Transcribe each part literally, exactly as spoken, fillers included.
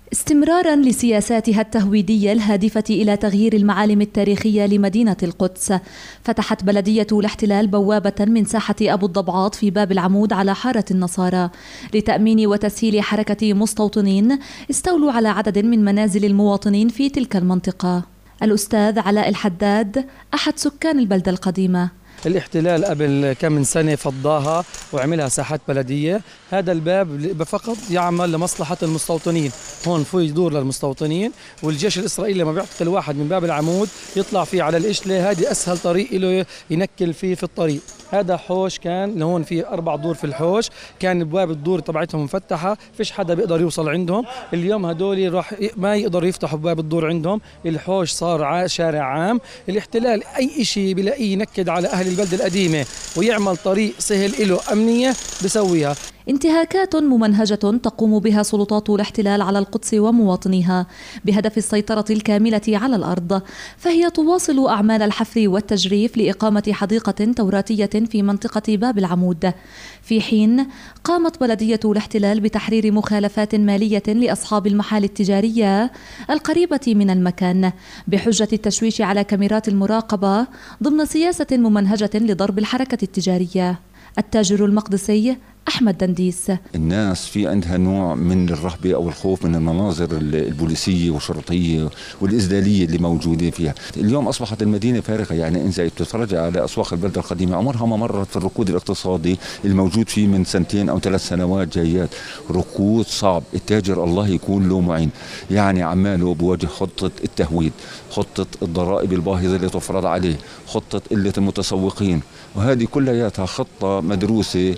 استمراراً لسياساتها التهويدية الهادفة إلى تغيير المعالم التاريخية لمدينة القدس، فتحت بلدية الاحتلال بوابة من ساحة أبو الضبعات في باب العمود على حارة النصارى لتأمين وتسهيل حركة مستوطنين استولوا على عدد من منازل المواطنين في تلك المنطقة. الأستاذ علاء الحداد أحد سكان البلدة القديمة: الاحتلال قبل كم من سنة فضاها وعملها ساحات بلدية. هذا الباب فقط يعمل لمصلحة المستوطنين، هون في دور للمستوطنين، والجيش الإسرائيلي لما بيعتقل واحد من باب العمود يطلع فيه على الإشلة، هذه أسهل طريق له ينكل فيه في الطريق. هذا حوش كان هون فيه أربع دور في الحوش، كان باب الدور تبعتهم مفتحة، فيش حدا بيقدر يوصل عندهم. اليوم هدول راح ما يقدروا يفتحوا باب الدور عندهم، الحوش صار شارع عام. الاحتلال أي شيء بلاقيه ينكد على أهل البلدة القديمة ويعمل طريق سهل له أمنية بسويها. انتهاكات ممنهجة تقوم بها سلطات الاحتلال على القدس ومواطنيها بهدف السيطرة الكاملة على الأرض، فهي تواصل أعمال الحفر والتجريف لإقامة حديقة توراتية في منطقة باب العمود، في حين قامت بلدية الاحتلال بتحرير مخالفات مالية لأصحاب المحال التجارية القريبة من المكان بحجة التشويش على كاميرات المراقبة ضمن سياسة ممنهجة لضرب الحركة التجارية. التاجر المقدسي أحمد دنديس: الناس في عندها نوع من الرهبة أو الخوف من المناظر البوليسية والشرطية والإذلالية اللي موجودة فيها. اليوم أصبحت المدينة فارغة، يعني إذا بتتفرج على أسواق البلدة القديمة عمرها ما مرت في الركود الاقتصادي الموجود فيه من سنتين أو ثلاث سنوات جايات. ركود صعب، التاجر الله يكون له معين، يعني عماله بواجه خطة التهويد، خطة الضرائب الباهظة اللي تفرض عليه، خطة قلة المتسوقين، وهذه كلها خطة مدروسة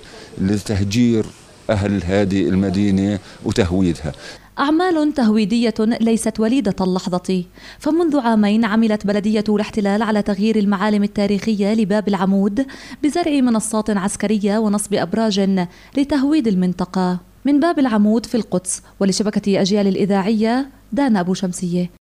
لتهجير أهل هذه المدينة وتهويدها. أعمال تهويدية ليست وليدة اللحظة، فمنذ عامين عملت بلدية الاحتلال على تغيير المعالم التاريخية لباب العمود بزرع منصات عسكرية ونصب أبراج لتهويد المنطقة. من باب العمود في القدس ولشبكة أجيال الإذاعية، دانا أبو شمسية.